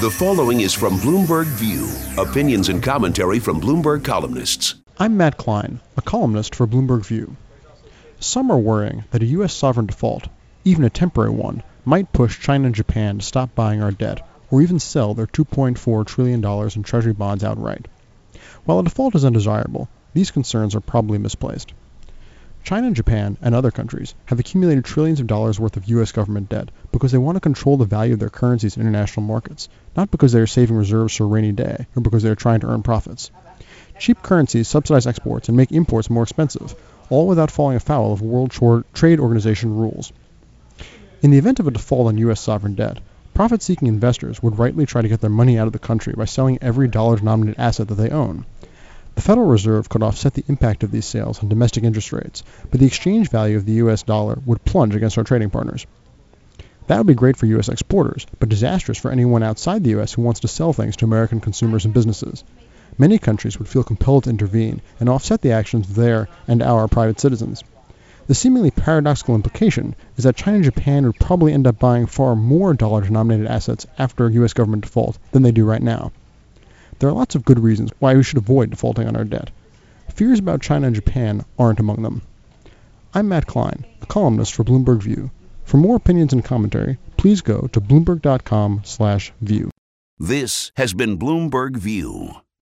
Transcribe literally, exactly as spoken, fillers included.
The following is from Bloomberg View. Opinions and commentary from Bloomberg columnists. I'm Matt Klein, a columnist for Bloomberg View. Some are worrying that a U S sovereign default, even a temporary one, might push China and Japan to stop buying our debt or even sell their two point four trillion dollars in treasury bonds outright. While a default is undesirable, these concerns are probably misplaced. China and Japan and other countries have accumulated trillions of dollars worth of U S government debt because they want to control the value of their currencies in international markets, not because they are saving reserves for a rainy day or because they are trying to earn profits. Cheap currencies subsidize exports and make imports more expensive, all without falling afoul of World Trade Organization rules. In the event of a default on U S sovereign debt, profit-seeking investors would rightly try to get their money out of the country by selling every dollar-denominated asset that they own. The Federal Reserve could offset the impact of these sales on domestic interest rates, but the exchange value of the U S dollar would plunge against our trading partners. That would be great for U S exporters, but disastrous for anyone outside the U S who wants to sell things to American consumers and businesses. Many countries would feel compelled to intervene and offset the actions of their and our private citizens. The seemingly paradoxical implication is that China and Japan would probably end up buying far more dollar-denominated assets after a U S government default than they do right now. There are lots of good reasons why we should avoid defaulting on our debt. Fears about China and Japan aren't among them. I'm Matt Klein, a columnist for Bloomberg View. For more opinions and commentary, please go to bloomberg dot com slash view. This has been Bloomberg View.